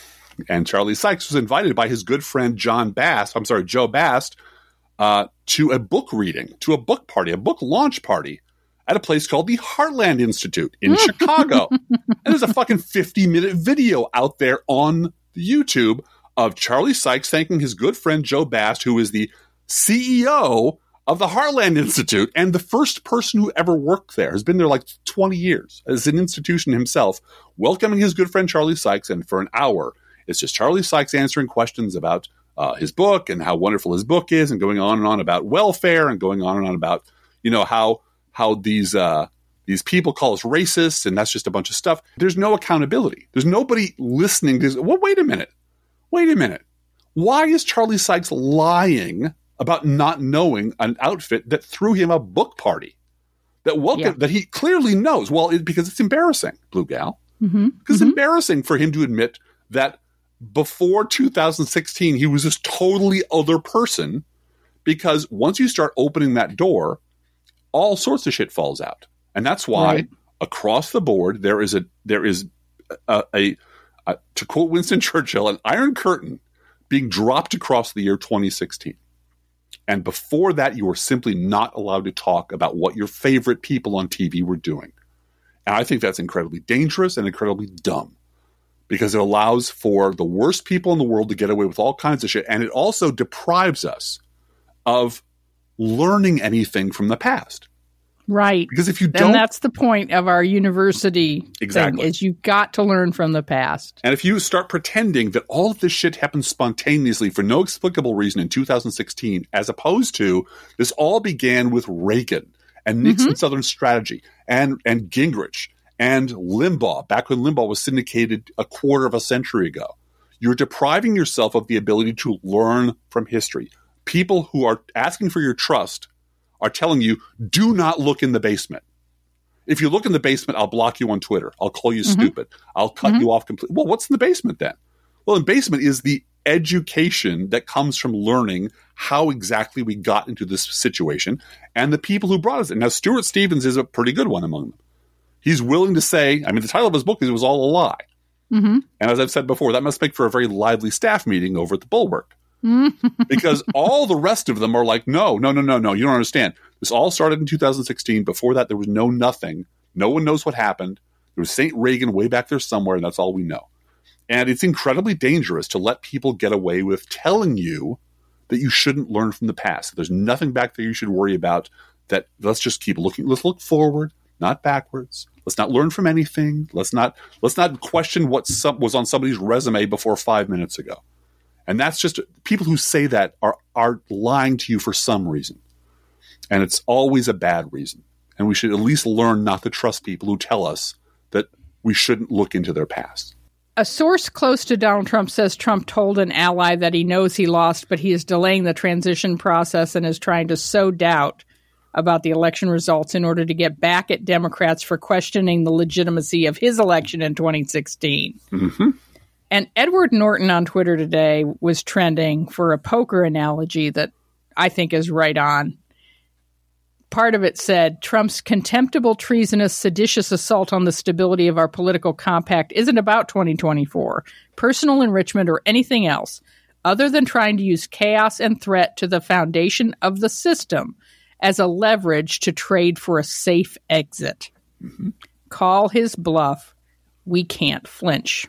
And Charlie Sykes was invited by his good friend John Bast, I'm sorry, Joe Bast, uh, to a book reading, to a book party, a book launch party at a place called the Heartland Institute in Chicago. And there's a fucking fifty-minute video out there on YouTube of Charlie Sykes thanking his good friend Joe Bast, who is the C E O of the Heartland Institute and the first person who ever worked there, has been there like twenty years as an institution himself, welcoming his good friend Charlie Sykes. And for an hour, it's just Charlie Sykes answering questions about uh, his book and how wonderful his book is, and going on and on about welfare, and going on and on about, you know, how how these uh, these people call us racists, and that's just a bunch of stuff. There's no accountability. There's nobody listening to this. Well, wait a minute. Wait a minute. Why is Charlie Sykes lying about not knowing an outfit that threw him a book party that welcome yeah. that he clearly knows? Well, it, because it's embarrassing, Blue Gal. Mm-hmm. Because it's mm-hmm. embarrassing for him to admit that before two thousand sixteen, he was this totally other person, because once you start opening that door, all sorts of shit falls out. And that's why right. across the board, there is a, there is a, a, a, to quote Winston Churchill, an iron curtain being dropped across the year twenty sixteen. And before that, you were simply not allowed to talk about what your favorite people on T V were doing. And I think that's incredibly dangerous and incredibly dumb, because it allows for the worst people in the world to get away with all kinds of shit. And it also deprives us of learning anything from the past. Right. Because if you then don't... that's the point of our university exactly. thing, is you've got to learn from the past. And if you start pretending that all of this shit happened spontaneously for no explicable reason in two thousand sixteen, as opposed to this all began with Reagan and Nixon mm-hmm. Southern Strategy and, and Gingrich and Limbaugh, back when Limbaugh was syndicated a quarter of a century ago, you're depriving yourself of the ability to learn from history. People who are asking for your trust are telling you, do not look in the basement. If you look in the basement, I'll block you on Twitter. I'll call you mm-hmm. stupid. I'll cut mm-hmm. you off completely. Well, what's in the basement then? Well, in the basement is the education that comes from learning how exactly we got into this situation and the people who brought us in. Now, Stuart Stevens is a pretty good one among them. He's willing to say, I mean, the title of his book is It Was All a Lie. Mm-hmm. And as I've said before, that must make for a very lively staff meeting over at the Bulwark. Because all the rest of them are like, no, no, no, no, no, you don't understand. This all started in two thousand sixteen. Before that, there was no nothing. No one knows what happened. There was Saint Reagan way back there somewhere, and that's all we know. And it's incredibly dangerous to let people get away with telling you that you shouldn't learn from the past. There's nothing back there you should worry about. That let's just keep looking. Let's look forward, not backwards. Let's not learn from anything. Let's not let's not question what some, was on somebody's resume before five minutes ago. And that's just people who say that are are lying to you for some reason. And it's always a bad reason. And we should at least learn not to trust people who tell us that we shouldn't look into their past. A source close to Donald Trump says Trump told an ally that he knows he lost, but he is delaying the transition process and is trying to sow doubt about the election results in order to get back at Democrats for questioning the legitimacy of his election in twenty sixteen. Mm-hmm. And Edward Norton on Twitter today was trending for a poker analogy that I think is right on. Part of it said, Trump's contemptible, treasonous, seditious assault on the stability of our political compact isn't about twenty twenty-four, personal enrichment, or anything else, other than trying to use chaos and threat to the foundation of the system as a leverage to trade for a safe exit. Mm-hmm. Call his bluff. We can't flinch.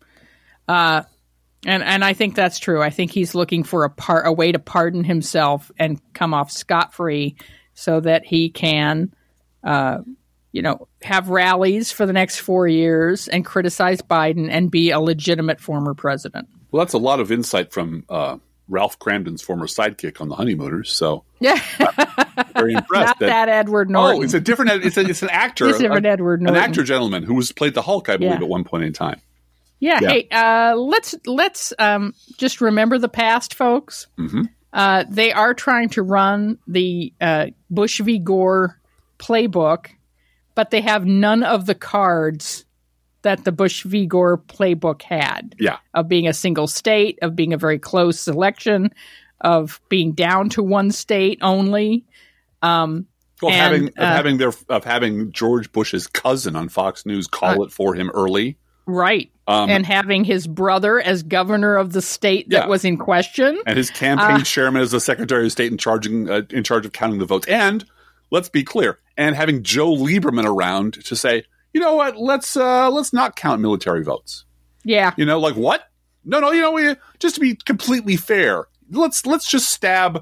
Uh, and, and I think that's true. I think he's looking for a par- a way to pardon himself and come off scot-free so that he can, uh, you know, have rallies for the next four years and criticize Biden and be a legitimate former president. Well, that's a lot of insight from uh, Ralph Cramden's former sidekick on The Honeymooners. So, yeah, I'm very impressed. Not that, that Edward Norton. Oh, it's a different. It's a, it's an actor. It's a different a, Edward Norton, an actor gentleman who was played the Hulk, I believe, yeah. at one point in time. Yeah. yeah. Hey, uh, let's let's um, just remember the past, folks. Mm-hmm. Uh, they are trying to run the uh, Bush v. Gore playbook, but they have none of the cards that the Bush v. Gore playbook had. Yeah. Of being a single state, of being a very close election, of being down to one state only. Um, well, and, having uh, of having their of having George Bush's cousin on Fox News call uh, it for him early. Right. Um, and having his brother as governor of the state that yeah. was in question. And his campaign uh, chairman as the Secretary of State in, charging, uh, in charge of counting the votes. And, let's be clear, and having Joe Lieberman around to say, you know what, let's uh, let's not count military votes. Yeah. You know, like what? No, no, you know, we, just to be completely fair, let's let's just stab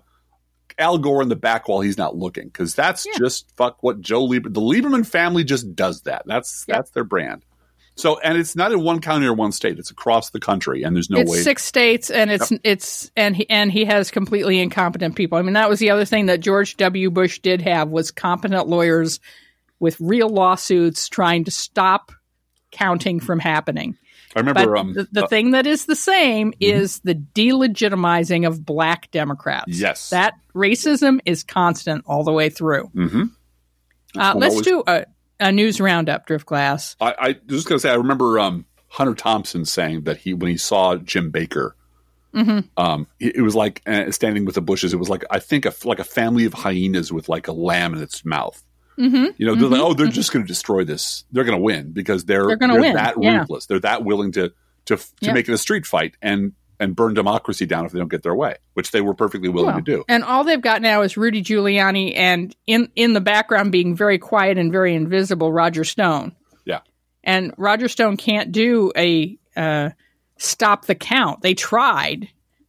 Al Gore in the back while he's not looking. Because that's yeah. just fuck what Joe Lieberman, the Lieberman family just does that. That's yep. That's their brand. So, and it's not in one county or one state; it's across the country, and there's no it's way. It's six states, and it's yep. it's and he and he has completely incompetent people. I mean, that was the other thing that George W. Bush did have was competent lawyers with real lawsuits trying to stop counting from happening. I remember but um, the, the uh, thing that is the same mm-hmm. is the delegitimizing of black Democrats. Yes, that racism is constant all the way through. Mm-hmm. Uh, let's always- do a. A news roundup, Driftglass. I, I was just going to say, I remember um, Hunter Thompson saying that he, when he saw Jim Baker, mm-hmm. um, it, it was like uh, standing with the bushes. It was like, I think, a, like a family of hyenas with like a lamb in its mouth. Mm-hmm. You know, they're mm-hmm. like, oh, they're just going to destroy this. They're going to win because they're they're, they're win. that yeah. ruthless. They're that willing to to to yep. make it a street fight and and burn democracy down if they don't get their way, which they were perfectly willing well, to do. And all they've got now is Rudy Giuliani and in, in the background being very quiet and very invisible, Roger Stone. Yeah. And Roger Stone can't do a uh, stop the count. They tried.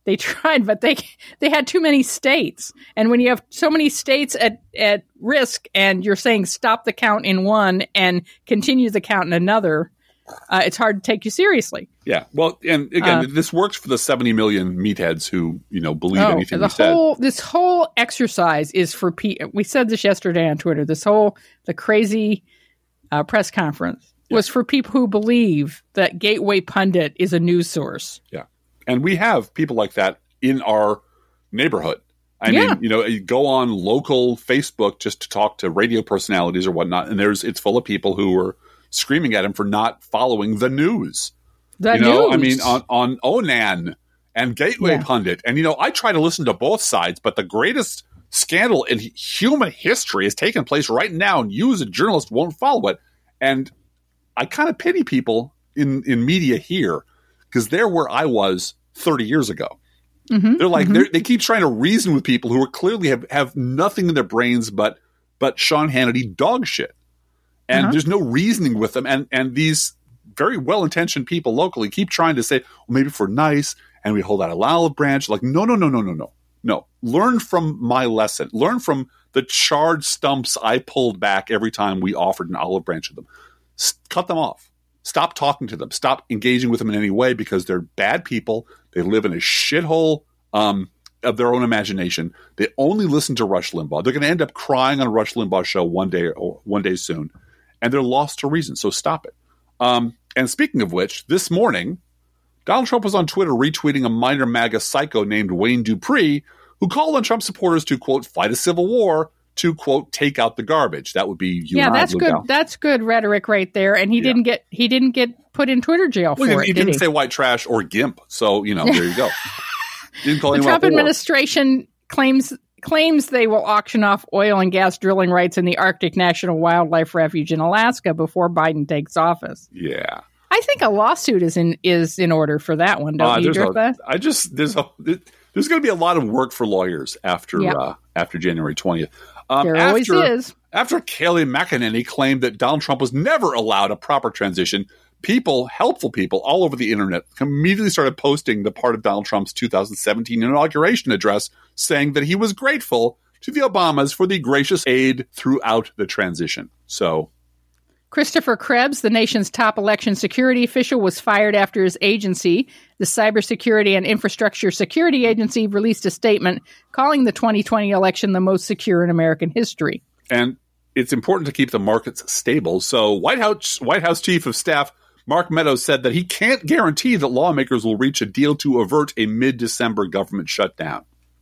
They tried, but they they had too many states. And when you have so many states at, at risk and you're saying stop the count in one and continue the count in another, uh, it's hard to take you seriously. Yeah. Well, and again, uh, this works for the seventy million meatheads who, you know, believe oh, anything the we said. Whole, this whole exercise is for people. We said this yesterday on Twitter. This whole, the crazy uh, press conference yeah. was for people who believe that Gateway Pundit is a news source. Yeah. And we have people like that in our neighborhood. I yeah. mean, you know, you go on local Facebook just to talk to radio personalities or whatnot, and there's it's full of people who are screaming at him for not following the news. The you know, news. I mean, on, on Onan and Gateway yeah. Pundit. And, you know, I try to listen to both sides, but the greatest scandal in human history is taking place right now, and you as a journalist won't follow it. And I kind of pity people in, in media here, because they're where I was thirty years ago. Mm-hmm, they're like, mm-hmm. they're, they keep trying to reason with people who are clearly have, have nothing in their brains but but Sean Hannity dog shit. And uh-huh. there's no reasoning with them. And and these very well-intentioned people locally keep trying to say, well, maybe if we're nice and we hold out an olive branch. Like, no, no, no, no, no, no. No. Learn from my lesson. Learn from the charred stumps I pulled back every time we offered an olive branch to them. S- cut them off. Stop talking to them. Stop engaging with them in any way, because they're bad people. They live in a shithole um, of their own imagination. They only listen to Rush Limbaugh. They're going to end up crying on Rush Limbaugh's show one day or one day soon, and they're lost to reason. So stop it. Um, and speaking of which, this morning, Donald Trump was on Twitter retweeting a minor MAGA psycho named Wayne Dupree, who called on Trump supporters to, quote, fight a civil war, to, quote, take out the garbage. That would be you yeah, and I, that's good. Gal. That's good rhetoric right there. And he yeah. didn't get he didn't get put in Twitter jail well, for he, it. He did didn't he? say white trash or gimp. So, you know, there you go. Didn't call the Trump administration claims claims they will auction off oil and gas drilling rights in the Arctic National Wildlife Refuge in Alaska before Biden takes office. Yeah. I think a lawsuit is in is in order for that one, don't uh, you, Griffith? I just there's a there's going to be a lot of work for lawyers after yep. uh, after January twentieth. Um, there after, always is. After Kayleigh McEnany claimed that Donald Trump was never allowed a proper transition, people, helpful people all over the internet immediately started posting the part of Donald Trump's two thousand seventeen inauguration address saying that he was grateful to the Obamas for the gracious aid throughout the transition. So, Christopher Krebs, the nation's top election security official, was fired after his agency, the Cybersecurity and Infrastructure Security Agency, released a statement calling the twenty twenty election the most secure in American history. And it's important to keep the markets stable. So White House White House Chief of Staff Mark Meadows said that he can't guarantee that lawmakers will reach a deal to avert a mid-December government shutdown.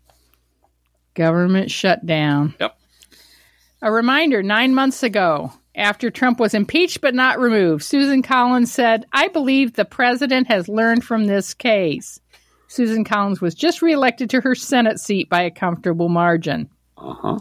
Government shutdown. Yep. A reminder, nine months ago, after Trump was impeached but not removed, Susan Collins said, "I believe the president has learned from this case." Susan Collins was just reelected to her Senate seat by a comfortable margin. Uh-huh.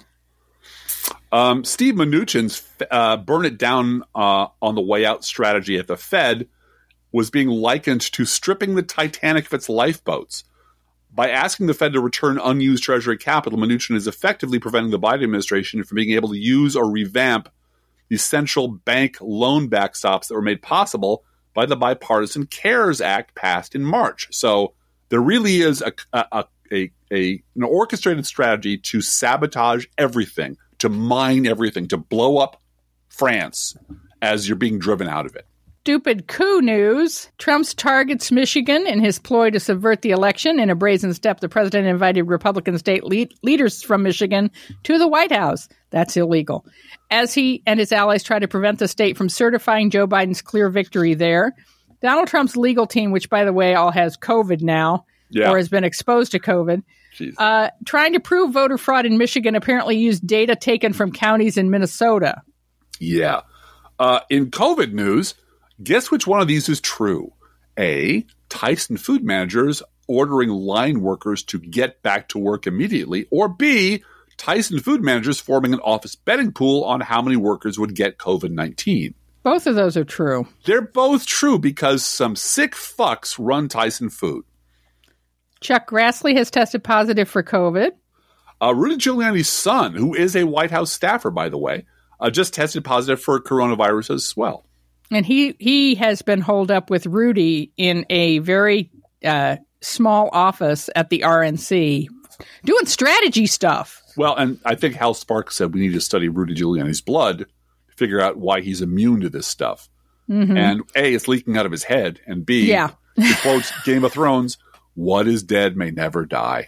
Um, Steve Mnuchin's uh, burn it down uh, on the way out strategy at the Fed was being likened to stripping the Titanic of its lifeboats. By asking the Fed to return unused Treasury capital, Mnuchin is effectively preventing the Biden administration from being able to use or revamp the central bank loan backstops that were made possible by the bipartisan CARES Act passed in March. So there really is a, a, a, a an orchestrated strategy to sabotage everything, to mine everything, to blow up France as you're being driven out of it. Stupid coup news. Trump targets Michigan in his ploy to subvert the election. In a brazen step, the president invited Republican state lead- leaders from Michigan to the White House. That's illegal. As he and his allies try to prevent the state from certifying Joe Biden's clear victory there, Donald Trump's legal team, which, by the way, all has COVID now, yeah. or has been exposed to COVID, uh, trying to prove voter fraud in Michigan, apparently used data taken from counties in Minnesota. Yeah. Uh, in COVID news, guess which one of these is true? A, Tyson food managers ordering line workers to get back to work immediately, or B, Tyson food managers forming an office betting pool on how many workers would get COVID nineteen. Both of those are true. They're both true because some sick fucks run Tyson Food. Chuck Grassley has tested positive for COVID. Uh, Rudy Giuliani's son, who is a White House staffer, by the way, uh, just tested positive for coronavirus as well. And he, he has been holed up with Rudy in a very uh, small office at the R N C doing strategy stuff. Well, and I think Hal Sparks said we need to study Rudy Giuliani's blood to figure out why he's immune to this stuff. Mm-hmm. And A, it's leaking out of his head, and B, yeah. he quotes Game of Thrones, what is dead may never die.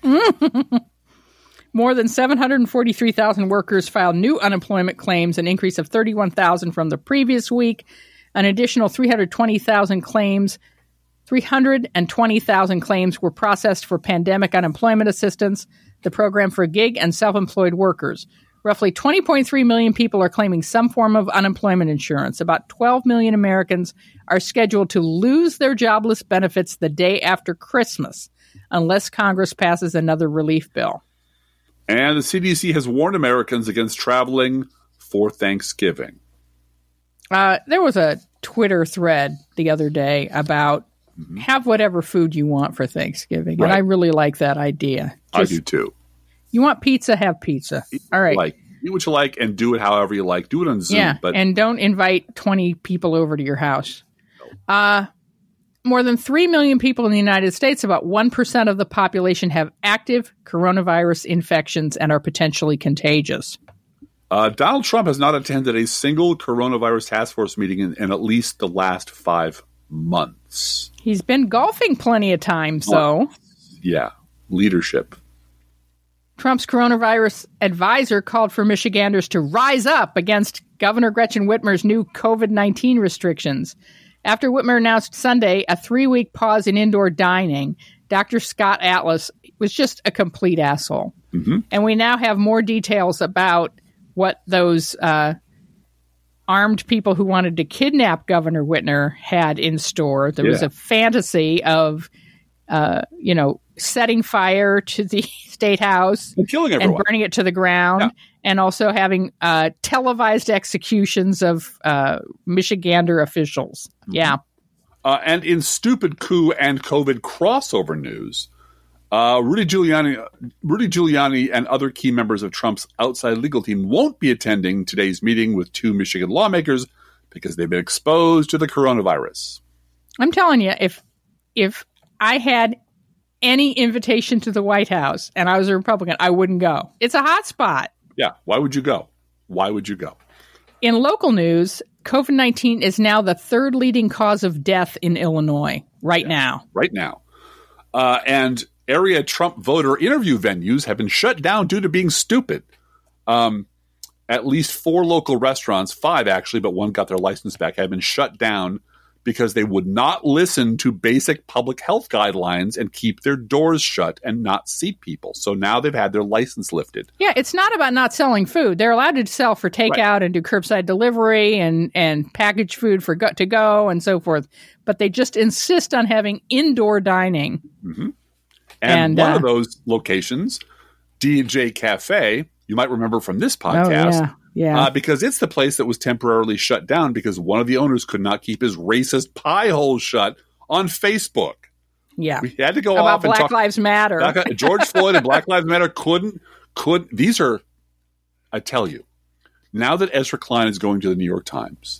More than seven hundred forty-three thousand workers filed new unemployment claims, an increase of thirty-one thousand from the previous week. An additional three hundred twenty thousand claims, three hundred twenty thousand claims were processed for pandemic unemployment assistance, the program for gig and self-employed workers. Roughly twenty point three million people are claiming some form of unemployment insurance. About twelve million Americans are scheduled to lose their jobless benefits the day after Christmas, unless Congress passes another relief bill. And the C D C has warned Americans against traveling for Thanksgiving. Uh, there was a Twitter thread the other day about mm-hmm. have whatever food you want for Thanksgiving. Right. And I really like that idea. Just, I do too. You want pizza, have pizza. Eat All right. Like, eat what you like and do it however you like. Do it on Zoom. Yeah, but and don't invite twenty people over to your house. No. Uh, more than three million people in the United States, about one percent of the population, have active coronavirus infections and are potentially contagious. Uh, Donald Trump has not attended a single coronavirus task force meeting in, in at least the last five months. He's been golfing plenty of times, though. Yeah, leadership. Trump's coronavirus advisor called for Michiganders to rise up against Governor Gretchen Whitmer's new COVID nineteen restrictions. After Whitmer announced Sunday a three-week pause in indoor dining, Doctor Scott Atlas was just a complete asshole. Mm-hmm. And we now have more details about what those uh, armed people who wanted to kidnap Governor Whitmer had in store. There yeah. was a fantasy of, uh, you know, setting fire to the State House and killing everyone and burning it to the ground, yeah. and also having uh, televised executions of uh, Michigander officials. Mm-hmm. Yeah. Uh, and in stupid coup and COVID crossover news, uh, Rudy Giuliani, Rudy Giuliani and other key members of Trump's outside legal team won't be attending today's meeting with two Michigan lawmakers because they've been exposed to the coronavirus. I'm telling you, if if I had any invitation to the White House and I was a Republican, I wouldn't go. It's a hot spot. Yeah. Why would you go? Why would you go? In local news, COVID nineteen is now the third leading cause of death in Illinois right yeah, now. Right now. Uh, and area Trump voter interview venues have been shut down due to being stupid. Um, at least four local restaurants, five actually, but one got their license back, have been shut down because they would not listen to basic public health guidelines and keep their doors shut and not seat people. So now they've had their license lifted. Yeah, it's not about not selling food. They're allowed to sell for takeout right. and do curbside delivery and, and packaged food for go- to go and so forth. But they just insist on having indoor dining. Mm-hmm. And, and one uh, of those locations, D and J Cafe, you might remember from this podcast. Oh, yeah. Yeah, uh, because it's the place that was temporarily shut down because one of the owners could not keep his racist pie hole shut on Facebook. Yeah, we had to go About off Black and talk. Lives Matter. Black, George Floyd and Black Lives Matter couldn't could. These are, I tell you, now that Ezra Klein is going to the New York Times,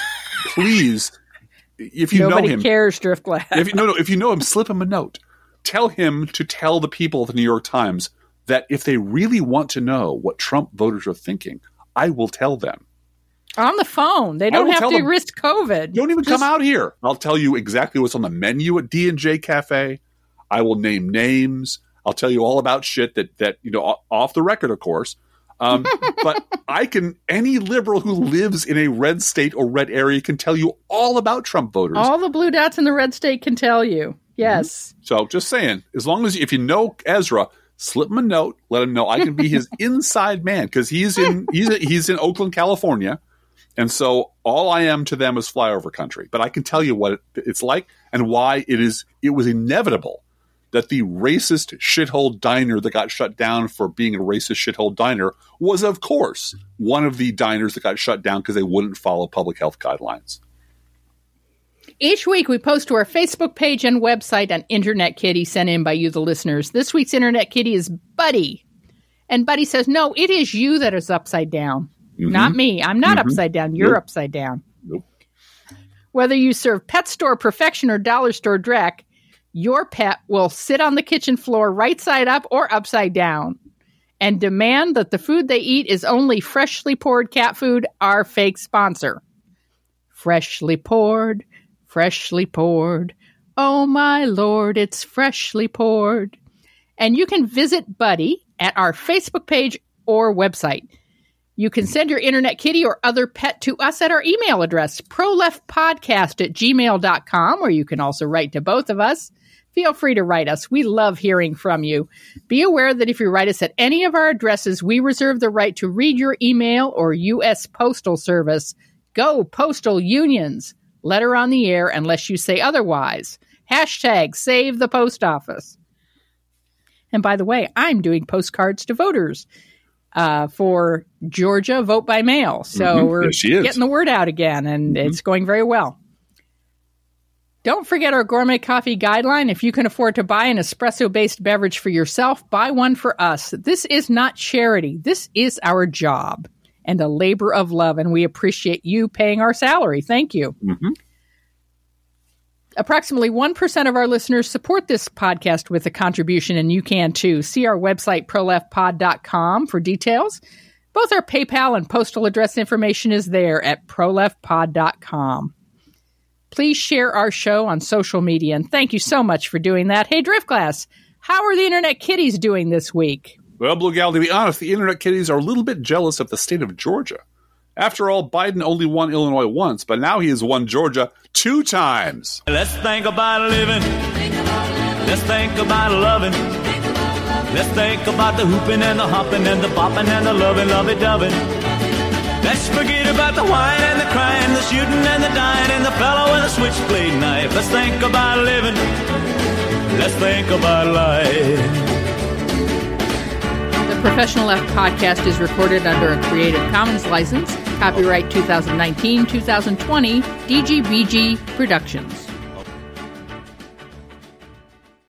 please, if you Nobody know him, cares, Driftglass. If you, no, no, if you know him, slip him a note. Tell him to tell the people at the New York Times that if they really want to know what Trump voters are thinking, I will tell them. On the phone. They don't have to them, risk COVID. Don't even Just, come out here. I'll tell you exactly what's on the menu at D and J Cafe. I will name names. I'll tell you all about shit that, that you know, off the record, of course. Um, but I can, any liberal who lives in a red state or red area can tell you all about Trump voters. All the blue dots in the red state can tell you. Yes. Mm-hmm. So just saying, as long as, if you know Ezra, slip him a note, let him know I can be his inside man because he's in he's he's in Oakland, California, and so all I am to them is flyover country. But I can tell you what it, it's like and why it is. It was inevitable that the racist shithole diner that got shut down for being a racist shithole diner was, of course, one of the diners that got shut down because they wouldn't follow public health guidelines. Each week, we post to our Facebook page and website an Internet Kitty sent in by you, the listeners. This week's Internet Kitty is Buddy. And Buddy says, no, it is you that is upside down. Mm-hmm. Not me. I'm not mm-hmm. upside down. You're nope. upside down. Nope. Whether you serve pet store perfection or dollar store dreck, your pet will sit on the kitchen floor right side up or upside down and demand that the food they eat is only freshly poured cat food, our fake sponsor. Freshly poured, freshly poured. Oh, my Lord, it's freshly poured. And you can visit Buddy at our Facebook page or website. You can send your internet kitty or other pet to us at our email address, proleftpodcast at gmail dot com, or you can also write to both of us. Feel free to write us. We love hearing from you. Be aware that if you write us at any of our addresses, we reserve the right to read your email or U S Postal Service. Go Postal Unions. Letter on the air unless you say otherwise. Hashtag save the post office. And by the way, I'm doing postcards to voters uh, for Georgia vote by mail. So mm-hmm. we're yes, getting the word out again, and mm-hmm. it's going very well. Don't forget our gourmet coffee guideline. If you can afford to buy an espresso-based beverage for yourself, buy one for us. This is not charity. This is our job and a labor of love, and we appreciate you paying our salary. Thank you. Mm-hmm. Approximately one percent of our listeners support this podcast with a contribution, and you can too. See our website, pro left pod dot com, for details. Both our PayPal and postal address information is there at pro left pod dot com. Please share our show on social media, and thank you so much for doing that. Hey, Driftglass, how are the Internet Kitties doing this week? Well, Blue Gal, to be honest, the Internet Kitties are a little bit jealous of the state of Georgia. After all, Biden only won Illinois once, but now he has won Georgia two times. Let's think about living. Let's think about loving. Let's think about the hooping and the hopping and the bopping and the loving, lovey-dovey. Let's forget about the wine and the crying, the shooting and the dying, and the fellow with a switchblade knife. Let's think about living. Let's think about life. The Professional Left podcast is recorded under a Creative Commons license. Copyright twenty nineteen to twenty twenty, D G B G Productions.